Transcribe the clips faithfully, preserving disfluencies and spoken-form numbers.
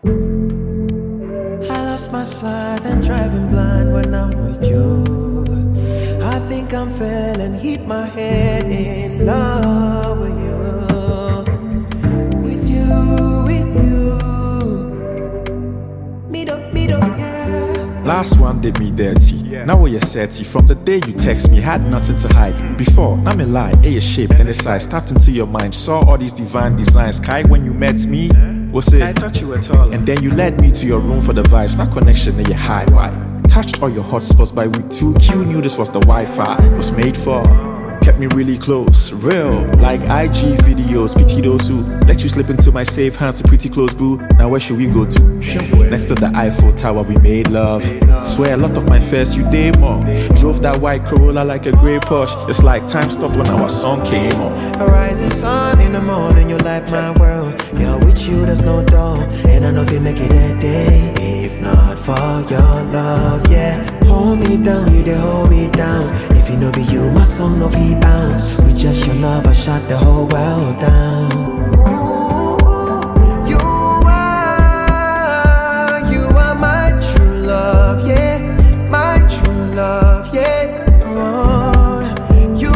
I lost my sight and driving blind when I'm with you. I think I'm failing, hit my head in love with you. With you, with you. Me do, me do, yeah. Last one did me dirty. Yeah. Now you're thirty. From the day you text me, had nothing to hide. Before, now me lie, a shape and the size tapped into your mind. Saw all these divine designs. Kai, when you met me, was it? I thought you were taller. And then you led me to your room for the vibes. Not connection, then you high. Why? Touched all your hotspots by week two. Q knew this was the Wi-Fi. Was made for. Kept me really close, real, like I G videos. Pity those who let you slip into my safe hands, a pretty close boo. Now where should we go to? Next to the Eiffel Tower, we made love. Swear a lot of my first you did more. Drove that white Corolla like a grey Porsche. It's like time stopped when our song came on. A rising sun in the morning, you light my world. Yeah, with you there's no doubt, and I know if you make it a day. If not for your love, yeah. Hold me down, you they hold me down. If you know be you, my song no be bounce. With just your love, I shut the whole world down. You are, you are my true love, yeah. My true love, yeah. Oh, you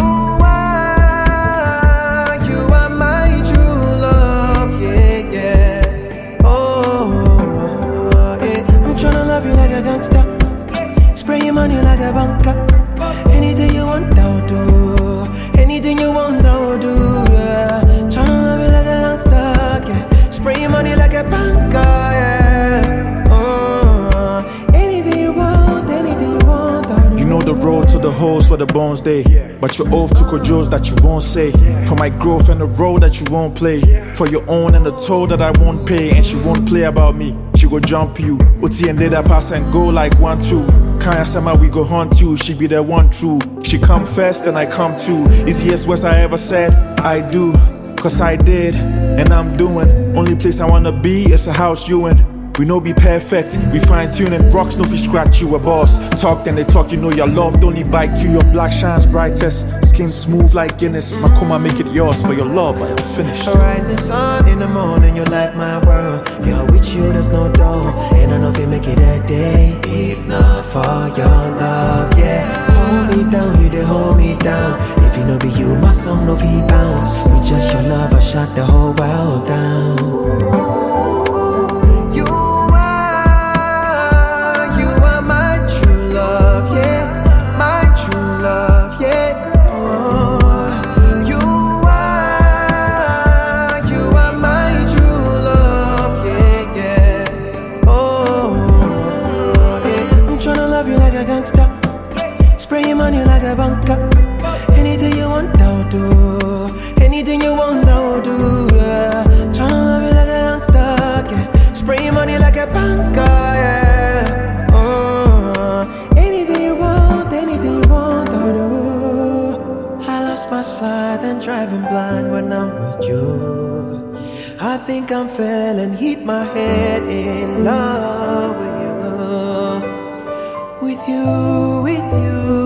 are, you are my true love, yeah, yeah. Oh, yeah. I'm tryna love you like a gangster. Spray him on you like a banker. Anything you want, I'll do. Anything you want, I'll do. Yeah. Tryna love you like a gangster, yeah. Spray him on you like a banker, yeah. Oh, anything you want, anything you want, I'll do. You know the road to the holes where the bones day. But your oath to cojos that you won't say. For my growth and the role that you won't play. For your own and the toll that I won't pay. And she won't play about me. She go jump you. Uti and data pass and go like one, two. Kaya Sama, we go hunt you. She be the one true. She come first and I come too. Easiest words I ever said, I do. Cause I did, and I'm doing. Only place I wanna be is a house you in. We know be perfect, we fine tuning. Rocks no fi scratch you a boss. Talk then they talk, you know your love don't need bite you. Your black shines brightest, skin smooth like Guinness. Makoma make it yours, for your love I am finished. A rising sun in the morning, you light my world. Yeah, with you there's no doubt, and I know if you make it a day. If not for your love, yeah. Hold me down, you they hold me down. If you know be you, my song no fi bounce. With just your love, I shut the whole world down. Spray him on you like a banker. Anything you want, I'll do. Anything you want, I'll do. Yeah. Tryna love you like a youngster, yeah. Spray him on you like a banker, yeah. Oh, anything you want, anything you want, I'll do. I lost my sight and driving blind when I'm with you. I think I'm failing, hit my head in love with you. With you, with you.